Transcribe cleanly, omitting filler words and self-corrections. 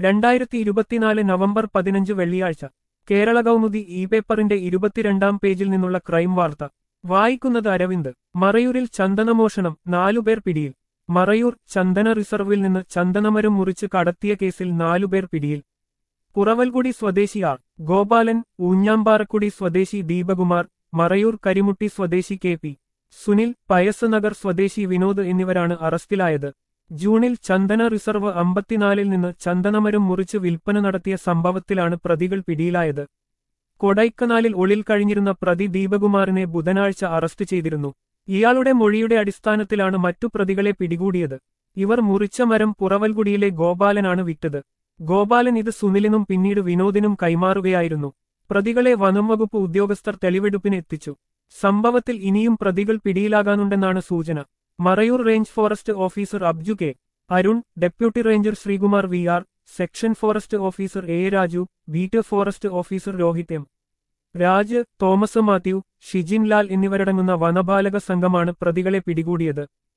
2024 November 15 വെള്ളിയാഴ്ച Kerala Kaumudi E പേപ്പറിന്റെ 22-ാം പേജിൽ നിന്നുള്ള ക്രൈം വാർത്ത വായിക്കുന്നത് അരവിന്ദ്. മറയൂരിൽ ചന്ദനമോഷണം, 4 പേർ പിടിയിൽ. മറയൂർ ചന്ദന റിസർവിൽ നിന്ന് ചന്ദനമരം മുറിച്ച് കടത്തിയ കേസിൽ 4 പേർ പിടിയിൽ. പുറവൽകുടി സ്വദേശി ആർ ഗോപാലൻ, ഊഞ്ഞാമ്പാറക്കുടി സ്വദേശി ദീപകുമാർ, മറയൂർ കരിമുട്ടി സ്വദേശി കെ പി സുനിൽ, പയസ് നഗർ സ്വദേശി വിനോദ് എന്നിവരാണ് അറസ്റ്റിലായത്. ജൂണിൽ ചന്ദന റിസർവ് 54-ൽ നിന്ന് ചന്ദനമരം മുറിച്ച് വിൽപ്പന നടത്തിയ സംഭവത്തിലാണ് പ്രതികൾ പിടിയിലായത്. കൊടൈക്കനാലിൽ ഒളിൽ കഴിഞ്ഞിരുന്ന പ്രതി ദീപകുമാറിനെ ബുധനാഴ്ച അറസ്റ്റ് ചെയ്തിരുന്നു. ഇയാളുടെ മൊഴിയുടെ അടിസ്ഥാനത്തിലാണ് മറ്റു പ്രതികളെ പിടികൂടിയത്. ഇവർ മുറിച്ച മരം പുറവൽകുടിയിലെ ഗോപാലനാണ് വിറ്റത്. ഗോപാലൻ ഇത് സുനിലിനും പിന്നീട് വിനോദിനും കൈമാറുകയായിരുന്നു. പ്രതികളെ വനംവകുപ്പ് ഉദ്യോഗസ്ഥർ തെളിവെടുപ്പിന് എത്തിച്ചു. സംഭവത്തിൽ ഇനിയും പ്രതികൾ പിടിയിലാകാനുണ്ടെന്നാണ് സൂചന. Marayoor range forest officer Abju K Arun, deputy ranger Sreekumar V R, section forest officer A Raju, beat forest officer Rohith M Raj, Thomas Mathew, Shijin Lal എന്നിവരടങ്ങുന്ന വനപാലക സംഘമാണ് പ്രതികളെ പിടികൂടിയത്.